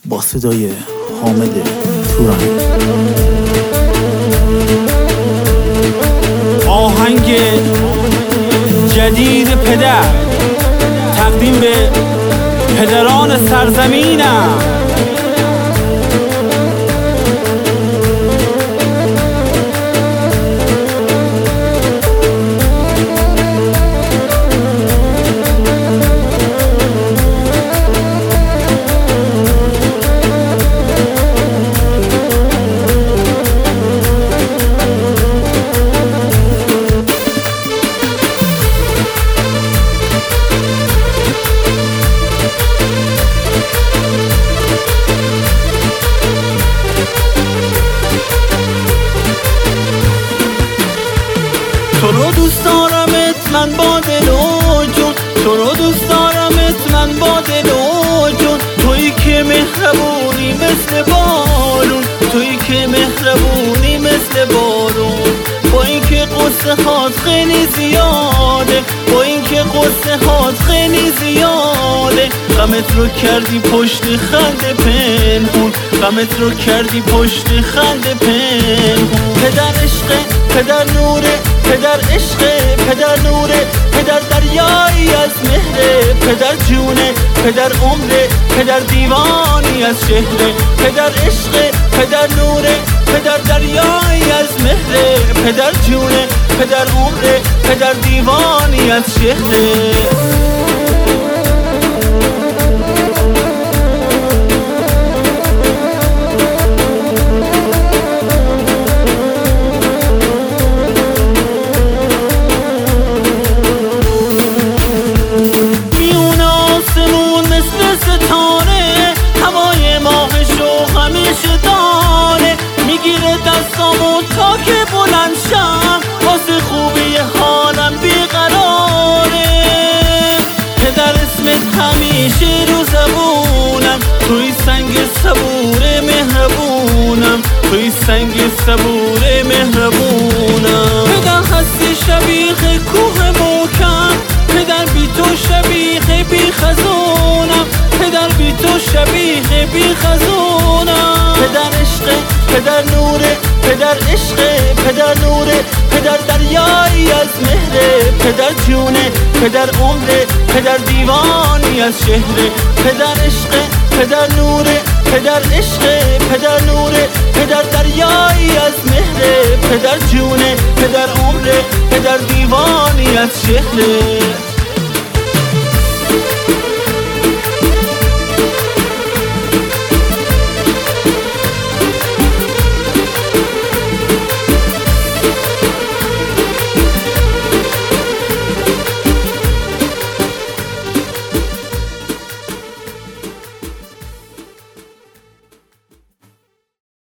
با صدای حامد تورانی. آهنگ جدید پدر تقدیم به پدران سرزمینم. تو رو دوست دارمت من با دل و جون، تو رو دوست دارمت من با دل و جون. تویی که مهربونی مثل بارون، تویی که مهربونی مثل بارون. با اینکه قصه هات خیلی زیاده، با اینکه قصه هات خیلی زیاده. غمت رو کردی پشت خنده پنهون، غمت رو کردی پشت خنده پنهون. پدر عشقه، پدر نوره، پدر عشقه، پدر نوره، پدر دریایی از مهره. پدر جونه، پدر عمره، پدر دیوانی از شهره. پدر عشقه، پدر نوره، پدر دریایی از مهره. پدر جونه، پدر عمره، پدر دیوانی از شهره. دستامو تا که بلند شم، واسه خوبی حالم بیقراره. پدر اسمت همیشه رو زبونم، توی سنگ صبور مهربونم، توی سنگ صبور مهربونم. پدر هستی شبیه کوه محکم، پدر بی تو شبیه بی خزونم، پدر بی تو شبیه بی خزونم. پدر عشقه، پدر نوره، پدر عشقه، پدر نوره، پدر دریایی از مهره. پدر جونه، پدر عمره، پدر دیوانی از شهره. پدر عشقه، پدر نوره، پدر عشقه، پدر نوره، پدر دریایی از مهره. پدر جونه، پدر عمره، پدر دیوانی از شهره.